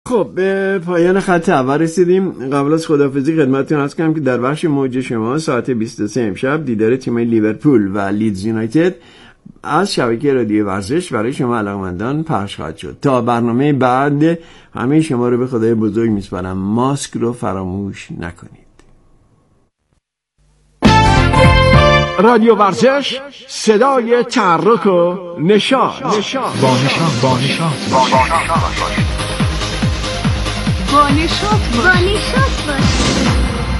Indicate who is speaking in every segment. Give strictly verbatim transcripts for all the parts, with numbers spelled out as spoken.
Speaker 1: خب به پایان خط اول رسیدیم. قبل از خداحافظی خدمتتون عرض کنم که در بخش موج شما ساعت بیست و سه امشب دیدار تیم‌های لیورپول و لیدز یونایتد از شبکه رادیو ورزش برای شما علاقه‌مندان پخش خواهد شد. تا برنامه بعد همه شما رو به خدای بزرگ میسپارم. ماسک رو فراموش نکنید. رادیو ورزش، صدای تحرک و نشاط.
Speaker 2: با نشاط با نشاط با نشاط
Speaker 3: با نشاط باشید.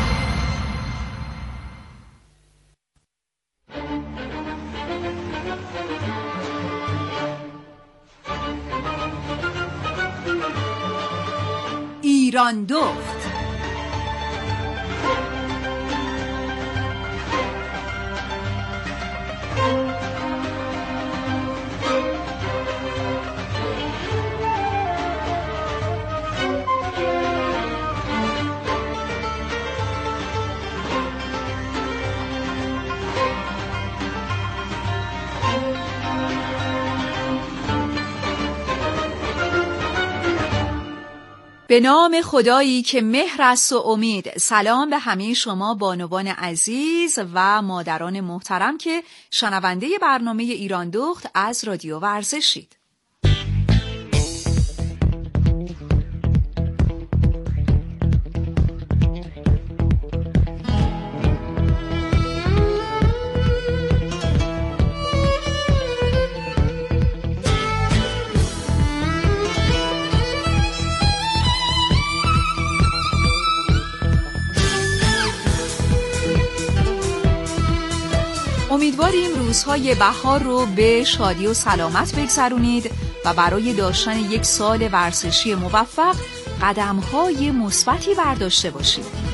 Speaker 3: ایران دخت. به نام خدایی که مهر است و امید. سلام به همه شما بانوان عزیز و مادران محترم که شنونده برنامه ایران دخت از رادیو ورزشید. امیدواریم روزهای بهار رو به شادی و سلامت بگذرونید و برای داشتن یک سال ورزشی موفق قدم‌های مثبتی برداشته باشید.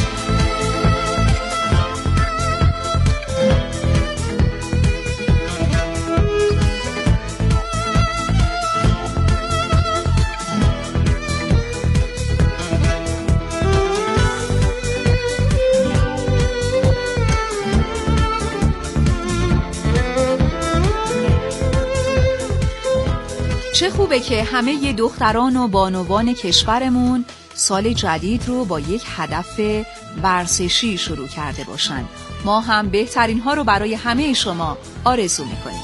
Speaker 3: چه خوبه که همه دختران و بانوان کشورمون سال جدید رو با یک هدف ورزشی شروع کرده باشن. ما هم بهترین ها رو برای همه شما آرزو میکنیم.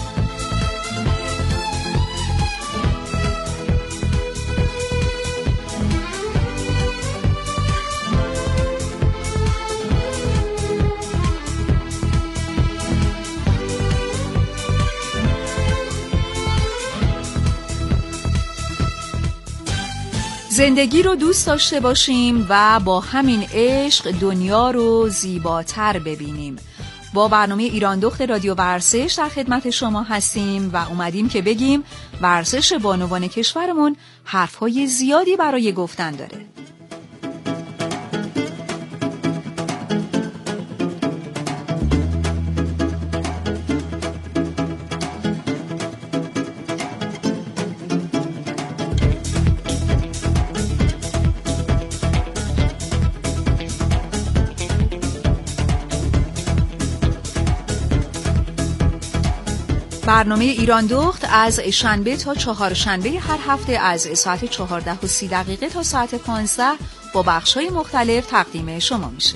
Speaker 3: زندگی رو دوست داشته باشیم و با همین عشق دنیا رو زیباتر ببینیم. با برنامه ایران دخت رادیو ورزش در خدمت شما هستیم و اومدیم که بگیم ورزش بانوان کشورمون حرفهای زیادی برای گفتن داره. برنامه ایران دخت از شنبه تا چهارشنبه هر هفته از ساعت چهارده و سی دقیقه تا ساعت پانزده با بخش‌های مختلف تقدیم شما میشه.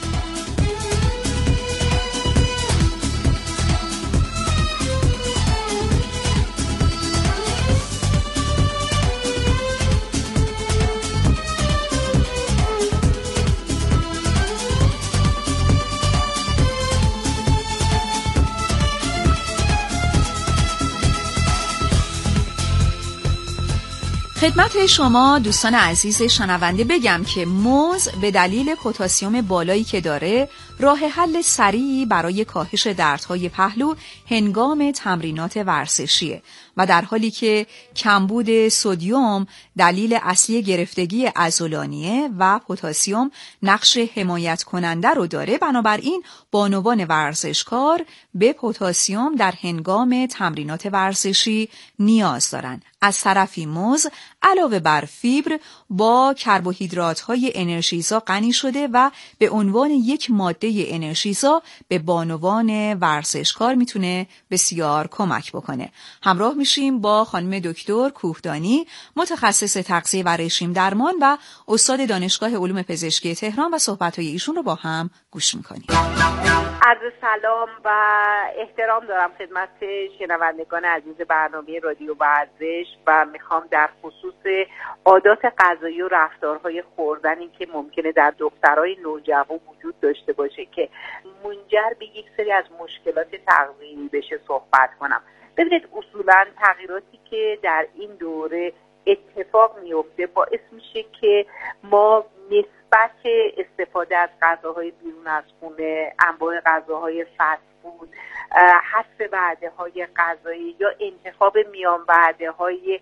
Speaker 3: خدمت شما دوستان عزیز شنونده بگم که موز به دلیل پتاسیم بالایی که داره راه حل سریعی برای کاهش دردهای پهلو هنگام تمرینات ورزشیه و در حالی که کمبود سدیم دلیل اصلی گرفتگی عضلانیه و پتاسیم نقش حمایت کننده رو داره، بنابراین بانوان ورزشکار به پتاسیم در هنگام تمرینات ورزشی نیاز دارن. از طرفی موز علاوه بر فیبر با کربوهیدرات‌های انرژیزا غنی شده و به عنوان یک ماده انرژیزا به بانوان ورزشکار میتونه بسیار کمک بکنه. همراه میشیم با خانم دکتر کوهدانی، متخصص تغذیه و رژیم درمان و استاد دانشگاه علوم پزشکی تهران و صحبت‌های ایشون رو با هم گوش میکنیم.
Speaker 4: عرض سلام و احترام دارم خدمت شنوندگان عزیز برنامه رادیو ورزش و میخوام در خصوص عادات غذایی و رفتارهای خوردنی که ممکنه در دخترای نوجوان وجود داشته باشه که منجر به یک سری از مشکلات تغذیه‌ای بشه صحبت کنم. ببینید اصولا تغییراتی که در این دوره اتفاق میفته باعث میشه که ما نسبت استفاده از غذاهای بیرون از خونه، انواع غذاهای فست فود، حذف وعده‌های غذایی یا انتخاب میان وعده‌های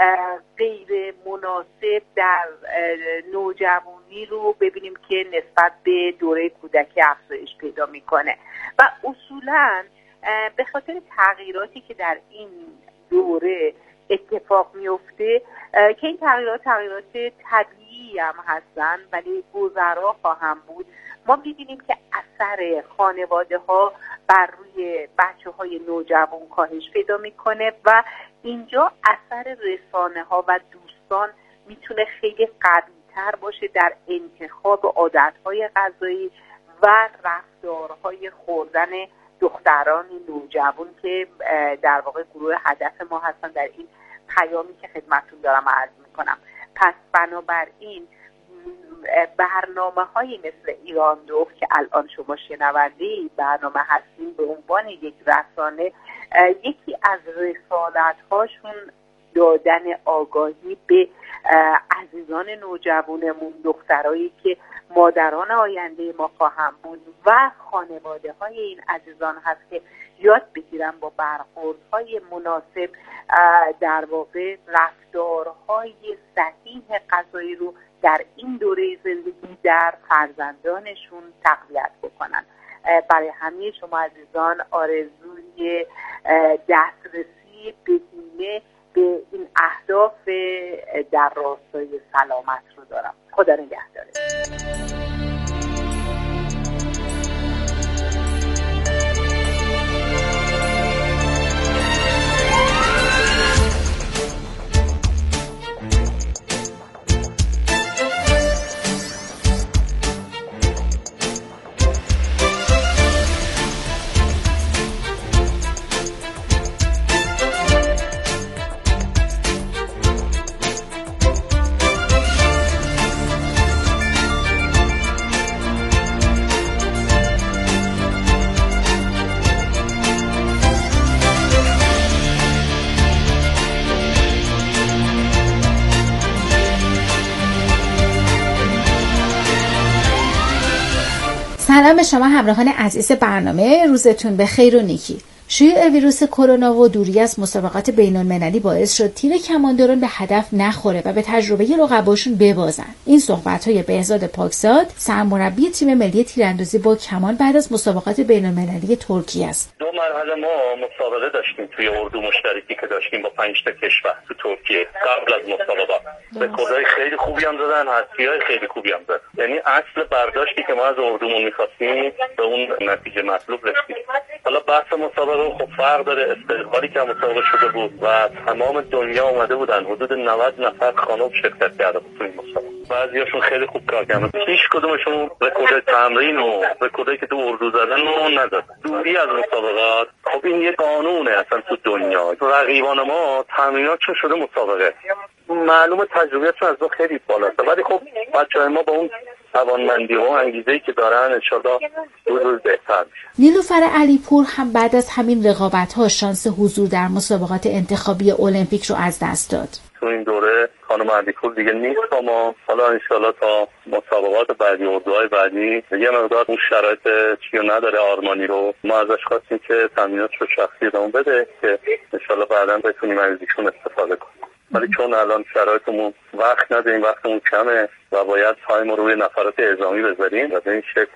Speaker 4: غیر مناسب در نوجوانی رو ببینیم که نسبت به دوره کودکی افزایش پیدا میکنه و اصولاً به خاطر تغییراتی که در این دوره اتفاق میفته که این تغییرات تغییرات طبیعی هم هستن ولی گذرا خواهم بود، ما می‌بینیم که اثر خانواده ها بر روی بچه های نوجوان کاهش پیدا میکنه و اینجا اثر رسانه ها و دوستان میتونه خیلی قوی تر باشه در انتخاب عادت های غذایی و رفتارهای خوردن دختران نوجوان که در واقع گروه هدف ما هستن در این پیامی که خدمتتون دارم عرض میکنم. پس بنابراین برنامه هایی مثل ایران دو که الان شما شنونده برنامه هستین به عنوان یک رسانه، یکی از رسالت هاشون دادن آگاهی به عزیزان نوجوانمون، دخترایی که مادران آینده ما خواهند بود و خانواده های این عزیزان هست که یاد بگیرن با برخوردهای مناسب در واقع رفتارهای صحیح غذایی رو در این دوره زندگی در فرزندانشون تقویت بکنن. برای همه شما عزیزان آرزوی دسترسی بدینه به این اهداف در راستای سلامت رو دارم. خدا نگهداره.
Speaker 5: سلام به شما همراهان عزیز برنامه، روزتون به خیر و نیکی. شیوع ویروس کرونا و دوری از مسابقات بین‌المللی باعث شد تیم کمانداران به هدف نخوره و به تجربه رقباشون ببازن. این صحبت‌های بهزاد پاکزاد، سرمربی تیم ملی تیراندازی با کمان بعد از مسابقات بین‌المللی ترکیه است.
Speaker 6: دو مرحله ما مسابقه داشتیم توی اردو مشترکی که داشتیم با پنج تا کشور تو ترکیه قبل از مسابقات. رکوردهای خیلی خوبی هم زدن، حذفی‌های خیلی خوبی هم زدن. یعنی اصل برداشتی که ما از اردومون می‌خواستیم به اون نتیجه مطلوب رسیدیم. حالا بحث مسابقه خب فرق داره، استقبالی که مسابقه شده بود و تمام دنیا اومده بودن، حدود نود نفر خانم شرکت کرده بود توی مسابقه. بعضیاشون خیلی خوب کار کردن، هیچ کدومشون رکورد تمرین و رکوردی که تو اردو زدن رو ندادن. دوری از مسابقات خب این یه قانونه اصلا تو دنیا. رقیبان ما تمریناتشون شده مسابقه، معلومه تجربیاتشون از ما خیلی بالاست، ولی خب بچه‌های ما با اون توانمندی و انگیزه‌ای که دارن انشالله روز روز بهتر میشه.
Speaker 5: نیلوفر علیپور هم بعد از همین رقابت‌ها شانس حضور در مسابقات انتخابی المپیک رو از دست داد.
Speaker 6: تو این دوره خانم علیپور دیگه نیست با ما، حالا انشالله تا مسابقات بعدی و اردوهای بعدی یه مقدار اون شرایط چیو نداره آرمانی رو، ما ازش خواستیم که تامینات رو شخصی ادامه بده که انشالله بعدا بتونیم از ایشون استفاده کنیم. ولی چون الان شرایطمون وقت نداریم، وقتمون کمه و باید تایم رو روی نفرات اعزامی بذاریم و به این شکل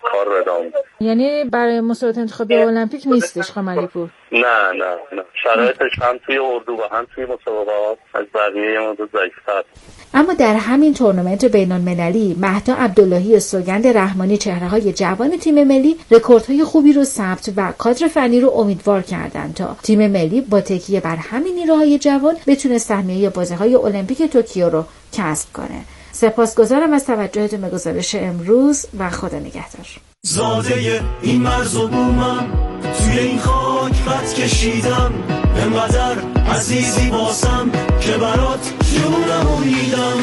Speaker 6: کار رو ادامه.
Speaker 5: یعنی برای مسابقات انتخابی المپیک نیستش قمری پور؟
Speaker 6: نه نه نه، شرایطش هم توی اردو و هم توی مسابقات از بقیه مورد ضعیف‌تر.
Speaker 5: اما در همین تورنمنت بین‌المللی مهدا عبداللهی و سوگند رحمانی، چهره‌های جوان تیم ملی، رکوردهای خوبی رو ثبت و کادر فنی رو امیدوار کردند تا تیم ملی با تکیه بر همین نیروهای جوان بتونه سهمیه بازی‌های المپیک توکیو رو کسب کنه. سپاسگزارم از توجهتون به گزارش امروز و خدا نگهدار.
Speaker 7: زاده این مرز و بومم، توی این خاک خط کشیدم، انقدر عزیزی باسم که برات جونمو میدم.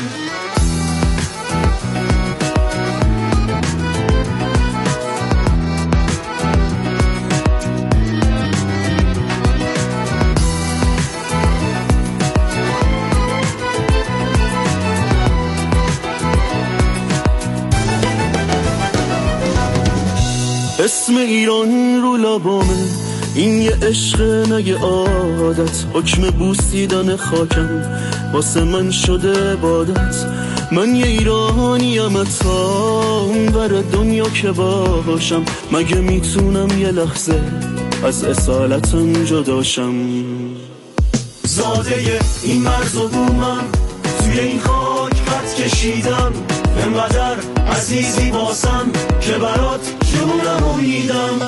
Speaker 7: اسم ایران رو لبامه، این یه عشق نگه عادت، حکم بوسیدن خاکم واسه من شده عبادت. من یه ایرانیم اتا اونور دنیا که باشم، مگه میتونم یه لحظه از اصالتم جداشم. زاده این مرز و بومم، توی این خاک خط کشیدم، انقدر عزیزی باسم که برات جونمو میدم.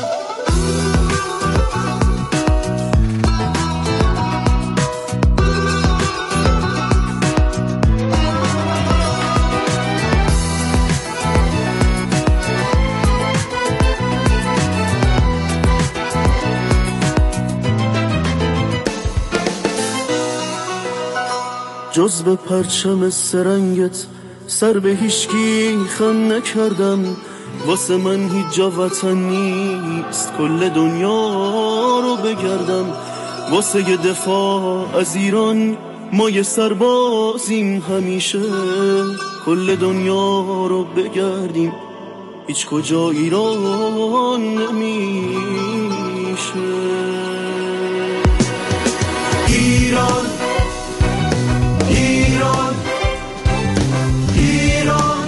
Speaker 7: جز به پرچم سرنگت سر به هیچکی خم نکردم، واسه من هیچ جا وطن نیست کل دنیا رو بگردم. واسه یه دفاع از ایران ما یه سربازیم، همیشه کل دنیا رو بگردیم، هیچ کجا ایران نمیشه. ایران ایران ایران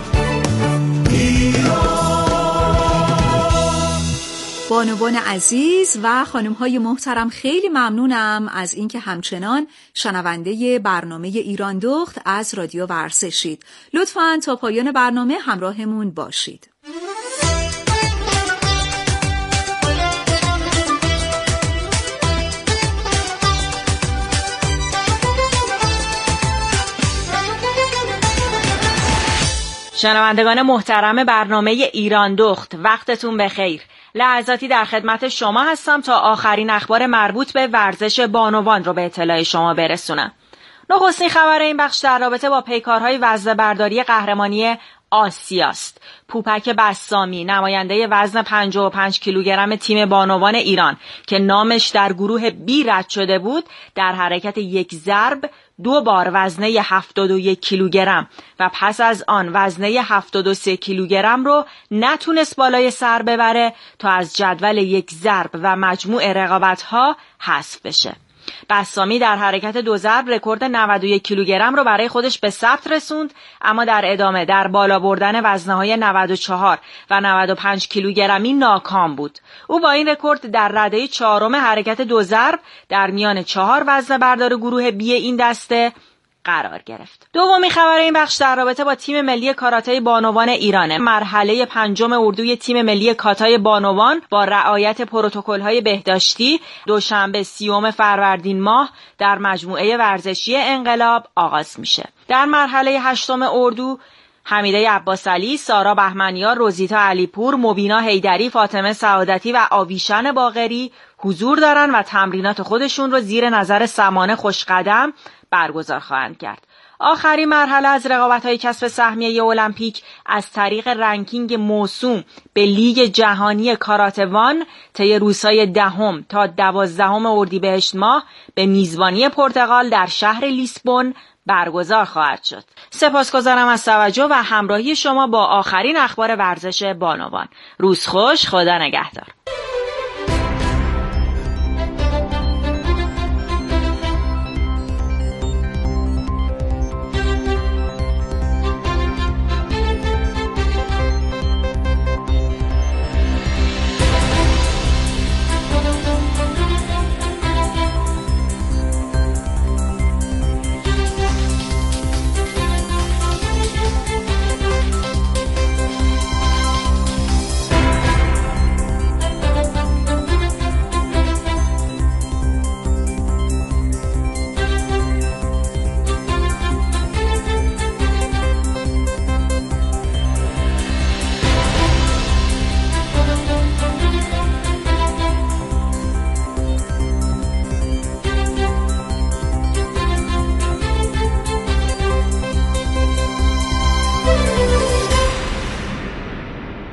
Speaker 3: بانوان عزیز و خانم‌های محترم، خیلی ممنونم از اینکه همچنان شنونده برنامه ایران دخت از رادیو ورزشید. لطفاً تا پایان برنامه همراهمون باشید.
Speaker 8: شنوندگان محترم برنامه ایران دخت، وقتتون بخیر. لحظاتی در خدمت شما هستم تا آخرین اخبار مربوط به ورزش بانوان رو به اطلاع شما برسونم. نخستین خبر این بخش در رابطه با پیکارهای وزنه‌برداری قهرمانی آسیاست. پوپک بسامی، نماینده وزن پنجاه و پنج کیلوگرم تیم بانوان ایران که نامش در گروه بی رد شده بود، در حرکت یک ضرب دو بار وزنه هفتاد و یک کیلوگرم و پس از آن وزنه هفتاد و سه کیلوگرم رو نتونست بالای سر ببره تا از جدول یک ضرب و مجموع رقابت‌ها حذف بشه. بسامی در حرکت دو ضرب رکورد نود و یک کیلوگرم رو برای خودش به ثبت رسوند، اما در ادامه در بالا بردن وزنه‌های نود و چهار و نود و پنج کیلوگرمی ناکام بود. او با این رکورد در رده چهارم حرکت دو ضرب در میان چهار وزنه بردار گروه بی این دسته قرار گرفت. دومی خبر این بخش در رابطه با تیم ملی کاراته بانوان ایرانه. مرحله پنجم اردوی تیم ملی کاتای بانوان با رعایت پروتکل‌های بهداشتی دوشنبه سیوم فروردین ماه در مجموعه ورزشی انقلاب آغاز میشه. در مرحله هشتم اردو حمیده عباسعلی، سارا بهمنیار، روزیتا علیپور، مبینا حیدری، فاطمه سعادتی و آویشن باقری حضور دارن و تمرینات خودشون رو زیر نظر سمانه خوشقدم برگزار خواهند کرد. آخرین مرحله از رقابت‌های کسب سهمیه المپیک از طریق رنکینگ موسوم به لیگ جهانی کاراتوان طی روزهای دهم تا دوازدهم اردیبهشت ماه به میزبانی پرتغال در شهر لیسبون برگزار خواهد شد. سپاسگزارم از توجه و همراهی شما با آخرین اخبار ورزش بانوان. روز خوش، خدا نگهدار.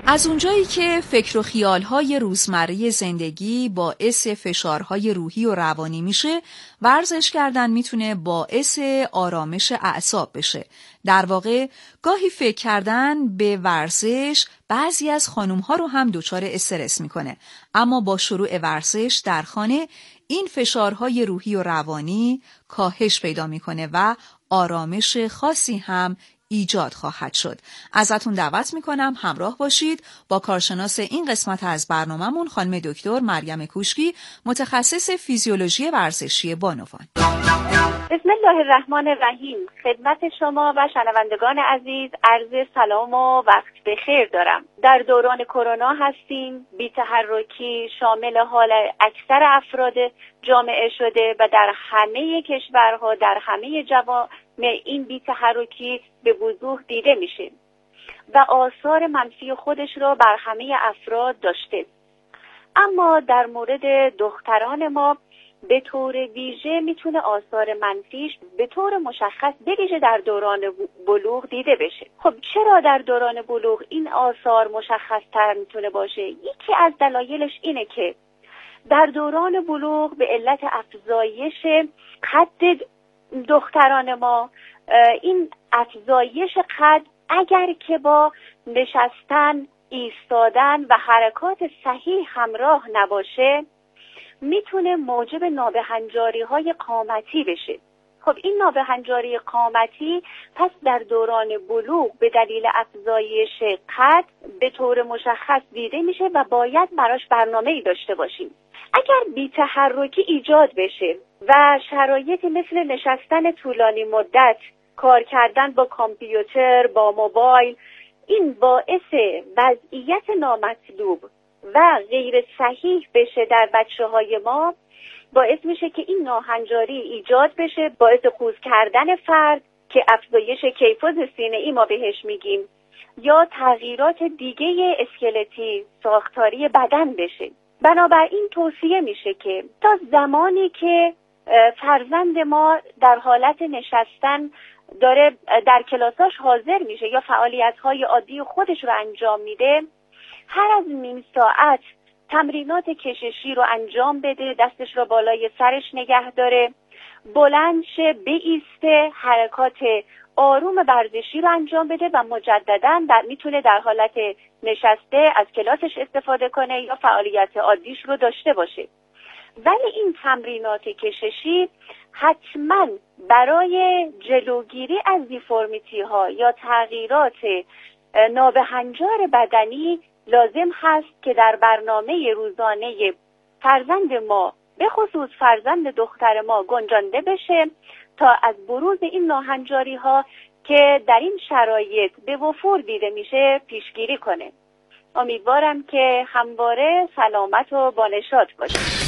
Speaker 3: از اونجایی که فکر و خیالهای روزمره زندگی باعث فشارهای روحی و روانی میشه، ورزش کردن میتونه باعث آرامش اعصاب بشه. در واقع گاهی فکر کردن به ورزش بعضی از خانومها رو هم دچار استرس میکنه، اما با شروع ورزش در خانه این فشارهای روحی و روانی کاهش پیدا میکنه و آرامش خاصی هم ایجاد خواهد شد. ازتون دعوت میکنم همراه باشید با کارشناس این قسمت از برنامه‌مون خانم دکتر مریم کوشکی، متخصص فیزیولوژی ورزشی بانوان.
Speaker 9: بسم الله الرحمن الرحیم. خدمت شما و شنوندگان عزیز عرض سلام و وقت بخیر دارم. در دوران کرونا هستیم. بی‌تحرکی شامل حال اکثر افراد جامعه شده و در همه کشورها، در همه جوامع این بی‌تحرکی به وضوح دیده میشه و آثار منفی خودش را بر همه افراد داشته. اما در مورد دختران ما به طور ویژه میتونه آثار منفیش به طور مشخص به ویژه در دوران بلوغ دیده بشه. خب چرا در دوران بلوغ این آثار مشخص تر میتونه باشه؟ یکی از دلایلش اینه که در دوران بلوغ به علت افزایش قد دختران ما، این افزایش قد اگر که با نشستن، ایستادن و حرکات صحیح همراه نباشه میتونه موجب نابهنجاری های قامتی بشه. خب این نابهنجاری قامتی پس در دوران بلوغ به دلیل افزایش قد به طور مشخص دیده میشه و باید براش برنامه‌ای داشته باشیم. اگر بی‌تحرکی ایجاد بشه و شرایطی مثل نشستن طولانی مدت، کار کردن با کامپیوتر، با موبایل، این باعث وضعیت نامطلوب و غیر صحیح بشه در بچه های ما، باعث میشه که این ناهنجاری ایجاد بشه، باعث قوز کردن فرد که افزایش کیفوز سینه‌ای ما بهش میگیم، یا تغییرات دیگه اسکلتی ساختاری بدن بشه. بنابراین توصیه میشه که تا زمانی که فرزند ما در حالت نشستن داره در کلاساش حاضر میشه یا فعالیت‌های عادی خودش رو انجام میده، هر از نیم ساعت تمرینات کششی رو انجام بده، دستش رو بالای سرش نگه داره، بلند شه، بایسته، حرکات آروم ورزشی رو انجام بده و مجددا در میتونه در حالت نشسته از کلاسش استفاده کنه یا فعالیت عادیش رو داشته باشه. ولی این تمرینات کششی حتما برای جلوگیری از دیفورمیتی ها یا تغییرات نابهنجار بدنی لازم هست که در برنامه روزانه فرزند ما، به خصوص فرزند دختر ما، گنجانده بشه تا از بروز این ناهنجاری ها که در این شرایط به وفور دیده میشه پیشگیری کنه. امیدوارم که همواره سلامت و بانشاد باشید.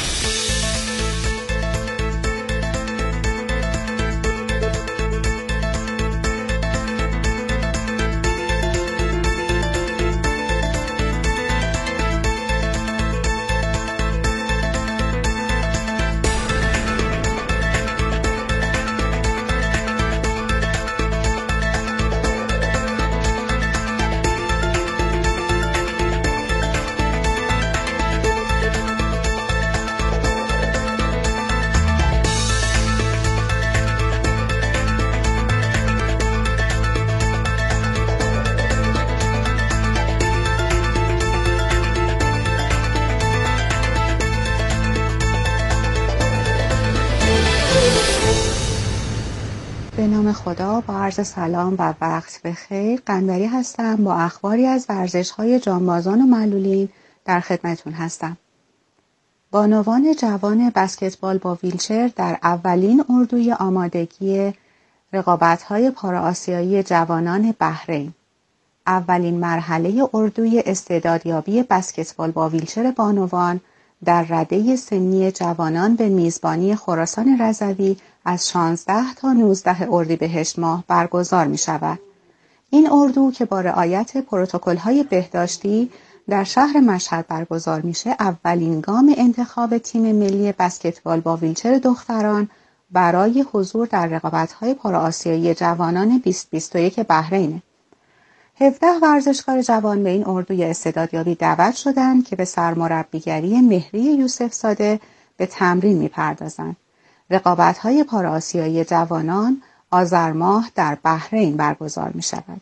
Speaker 10: به نام خدا، با عرض سلام و وقت بخیر. قنبری هستم، با اخباری از ورزش‌های جانبازان و معلولین در خدمتون هستم. بانوان جوان بسکتبال با ویلچر در اولین اردوی آمادگی رقابت‌های پارآسیایی جوانان بحرین. اولین مرحله اردوی استعدادیابی بسکتبال با ویلچر بانوان در رده سنی جوانان به میزبانی خراسان رضوی از شانزده تا نوزده اردیبهشت ماه برگزار می شود. این اردو که با رعایت پروتکل‌های بهداشتی در شهر مشهد برگزار میشه، اولین گام انتخاب تیم ملی بسکتبال با ویلچر دختران برای حضور در رقابت‌های پارآسیایی جوانان بیست بیست و یک بحرینه. هفده ورزشکار جوان به این اردوی استعدادیابی دعوت شدند که به سرمربیگری مهری یوسف زاده به تمرین می‌پردازند. رقابت‌های پارآسیایی جوانان آذر ماه در بحرین برگزار می‌شود.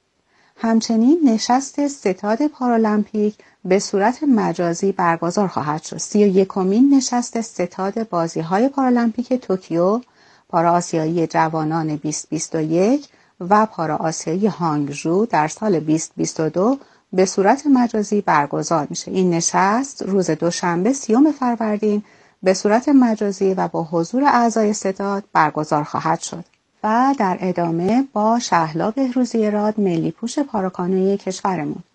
Speaker 10: همچنین نشست ستاد پارالمپیک به صورت مجازی برگزار خواهد شد. سی و یکمین نشست ستاد بازی‌های پارالمپیک توکیو، پارآسیایی جوانان بیست بیست و یک و پارآسیایی هانگژو در سال بیست بیست و دو به صورت مجازی برگزار میشه. این نشست روز دوشنبه سیوم فروردین به صورت مجازی و با حضور اعضای ستاد برگزار خواهد شد. و در ادامه با شهلا بهروزی راد ملی پوش پاراکانوی کشورمون.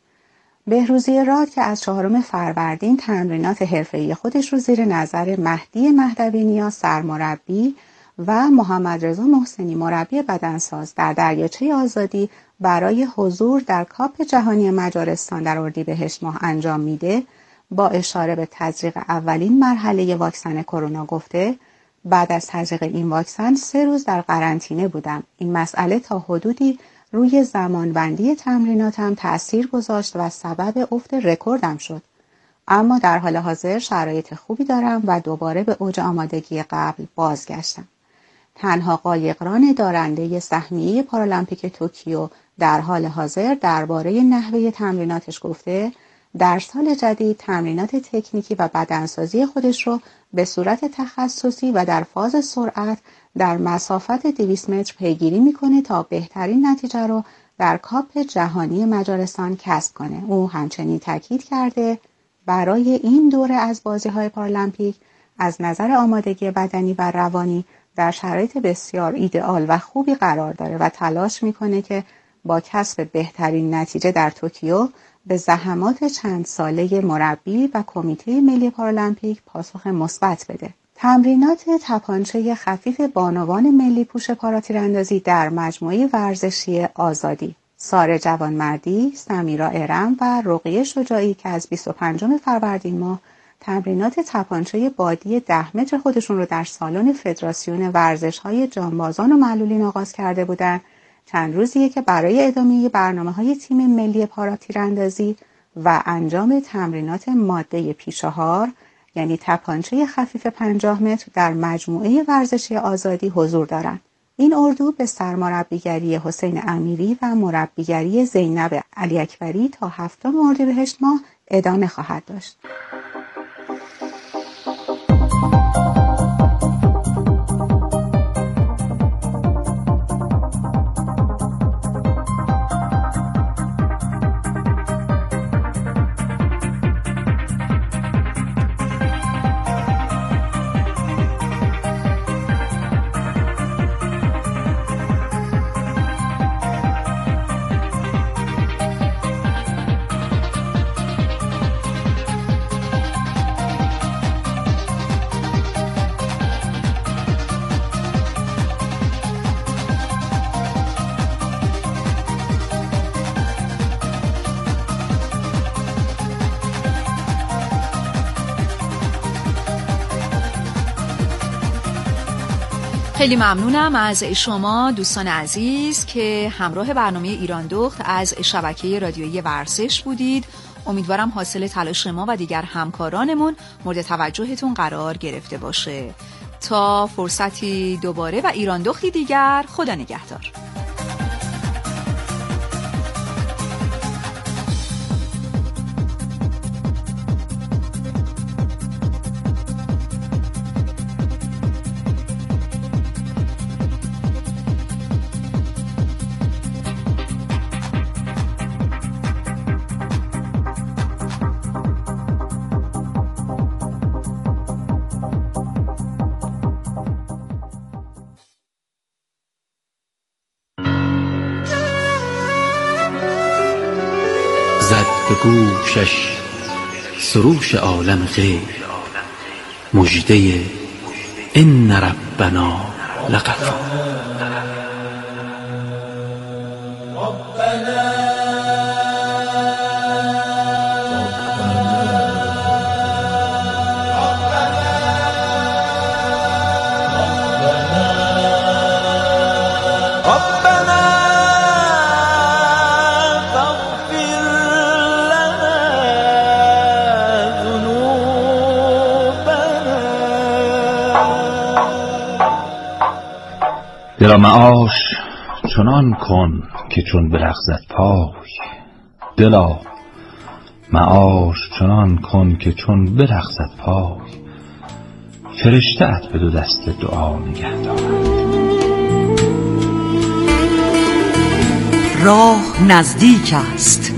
Speaker 10: بهروزی راد که از چهارم فروردین تمرینات حرفه‌ای خودش رو زیر نظر مهدی مهدوی نیا سرمربی و محمد رضا محسنی مربی بدنساز در دریاچه آزادی برای حضور در کاپ جهانی مجارستان در اردیبهشت ماه انجام میده، با اشاره به تزریق اولین مرحله واکسن کرونا گفته بعد از تزریق این واکسن سه روز در قرنطینه بودم. این مسئله تا حدودی روی زمانبندی تمریناتم تأثیر گذاشت و سبب افت رکوردم شد. اما در حال حاضر شرایط خوبی دارم و دوباره به اوج آمادگی قبل بازگشتم. تنها قایقران دارنده سهمیه پارالمپیک توکیو در حال حاضر درباره نحوه تمریناتش گفته در سال جدید تمرینات تکنیکی و بدنسازی خودش رو به صورت تخصصی و در فاز سرعت در مسافت دویست متر پیگیری میکنه تا بهترین نتیجه رو در کاپ جهانی مجارستان کسب کنه. او همچنین تاکید کرده برای این دوره از بازی‌های پارالمپیک از نظر آمادگی بدنی و روانی در شرایط بسیار ایدئال و خوبی قرار داره و تلاش میکنه که با کسب بهترین نتیجه در توکیو به زحمات چند ساله مربی و کمیته ملی پارالمپیک پاسخ مثبت بده. تمرینات تپانچه خفیف بانوان ملی پوش پاراتیراندازی در مجموعه ورزشی آزادی. ساره جوانمردی، سمیرا ارم و رقیه شجاعی که از بیست و پنجم فروردین ماه تمرینات تپانچه بادی ده متر خودشون رو در سالن فدراسیون ورزش‌های جانبازان و معلولین آغاز کرده بودند. چند روزیه که برای ادامه برنامه‌های تیم ملی پاراتیراندازی و انجام تمرینات ماده پیشاهار یعنی تپانچه خفیف پنجاه متر در مجموعه ورزشی آزادی حضور دارند. این اردو به سرمربیگری حسین امیری و مربیگری زینب علی اکبری تا هفتم اردیبهشت ماه ادامه خواهد داشت.
Speaker 3: خیلی ممنونم از شما دوستان عزیز که همراه برنامه ایران دخت از شبکه رادیویی ورزش بودید. امیدوارم حاصل تلاش ما و دیگر همکارانمون مورد توجهتون قرار گرفته باشه. تا فرصتی دوباره و ایران دختی دیگر، خدا نگهدار.
Speaker 11: زد به گوشش سروش عالم غیب، مژده ان ربنا لغفور. دلا معاش چنان کن که چون برخزد پای، دلا معاش چنان کن که چون برخزد پای، فرشته ات به دو دست دعا نگه دارد.
Speaker 12: راه نزدیک است.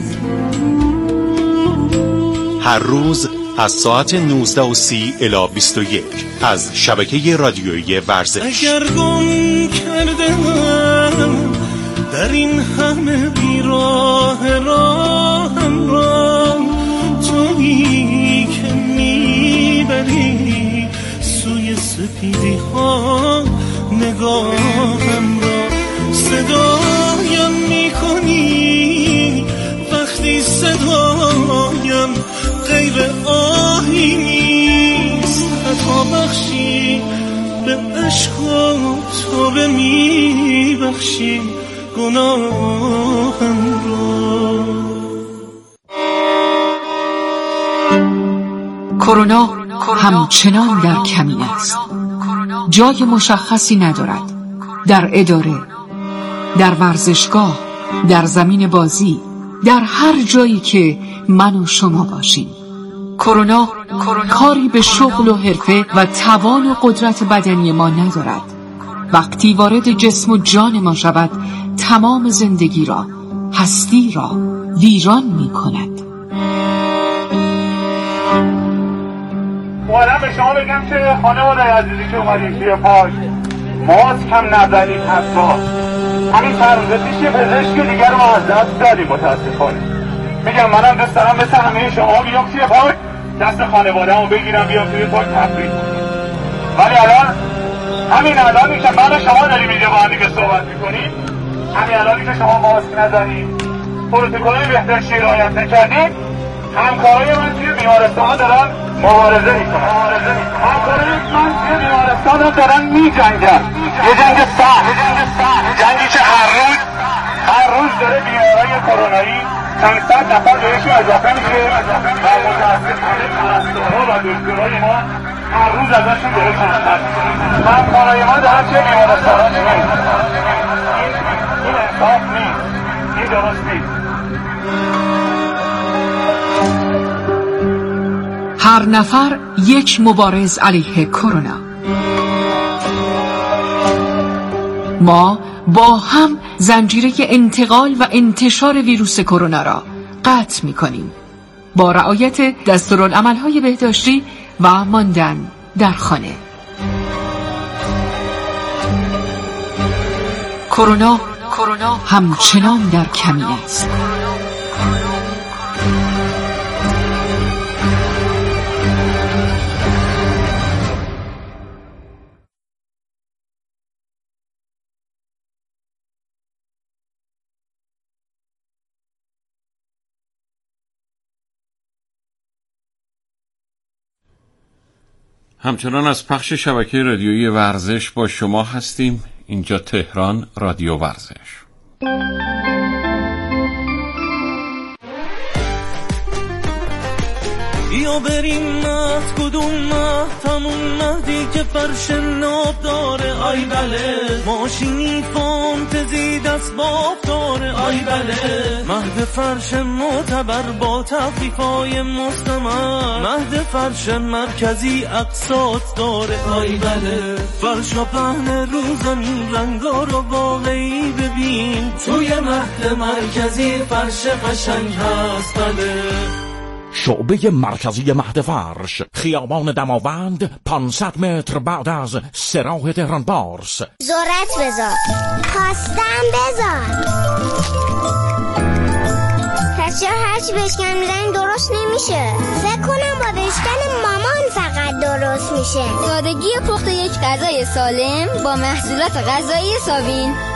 Speaker 13: هر روز از ساعت نوزده و سی الی بیست و یک از شبکه رادیویی ورزش.
Speaker 7: اگر گم کردم در این همه بیراه راهم را، تویی که میبری سوی سپیدی ها نگاهم را، صدایم میکنی وقتی صدایم غیر آهی نیست، خطا بخشی به عشق و توبه میبخشی گناهم را.
Speaker 12: کرونا همچنان در کمین است. جای مشخصی ندارد. در اداره، در ورزشگاه، در زمین بازی، در هر جایی که من و شما باشیم. کرونا کاری به شغل و حرفه و توان و قدرت بدنی ما ندارد. وقتی وارد جسم و جان ما شود، تمام زندگی را، هستی را ویران می کند.
Speaker 14: اومدم به شما بگم که خانواده عزیزی که اومدیم توی پارک، ماسک هم نزنید حتی. همین چند روزه پیش یه پزشک دیگر رو ما از دست دادیم متاسفانه. میگم منم دوست دارم مثل همه شما بیام توی پارک، دست خانواده همو بگیرم بیام توی پارک تفریح. ولی الان همین الانی که من و شما داریم اینجا با هم دیگه صحبت میکنیم، همین الانی که شما ماسک نزنید، پروتکل بهداشتی رعایت نکردید، همکارای من توی بیمارستان دارن مبارزه میکنن. همکارای من توی بیمارستان دارن میجنگن. یه جنگ سخت، جنگی که هر روز هر روز داره بیمارای کرونایی چند صد نفر بهشون اضافه میشه و متاسفانه پرستارها و دکترای ما هر روز ازشون داره کمتر میشه. همکارای ما دارن توی بیمارستان چی میکنن. این انصاف نیست، این درست نیست.
Speaker 12: هر نفر یک مبارز علیه کرونا. ما با هم زنجیره انتقال و انتشار ویروس کرونا را قطع می کنیم با رعایت دستورالعمل‌های بهداشتی و ماندن در خانه. کرونا همچنان در کمین است.
Speaker 15: همچنان از پخش شبکه رادیویی ورزش با شما هستیم. اینجا تهران رادیو ورزش.
Speaker 7: یا بریم مهد کدوم مهد همون مهدی که فرش ناب داره، آی بله ماشینی فانتزی دست باب داره، آی بله مهد فرش معتبر با تخفیفای مستمر، مهد فرش مرکزی اقساط داره، آی بله فرش و پهن رو زمین رنگا رو واقعی ببین، توی مهد مرکزی فرش قشنگ هست. بله
Speaker 2: شعبه مرکزی مهد فرش، خیابان دماوند، پانصد متر بعد از سراح تهران بارس.
Speaker 16: ذرت بذار، خواستم بذار، پس چرا هرچی بشکن میزنی درست نمیشه؟ فکر کنم با بشکن مامان فقط درست میشه.
Speaker 17: سادگی پخت یک غذای سالم با محصولات غذایی ساوین.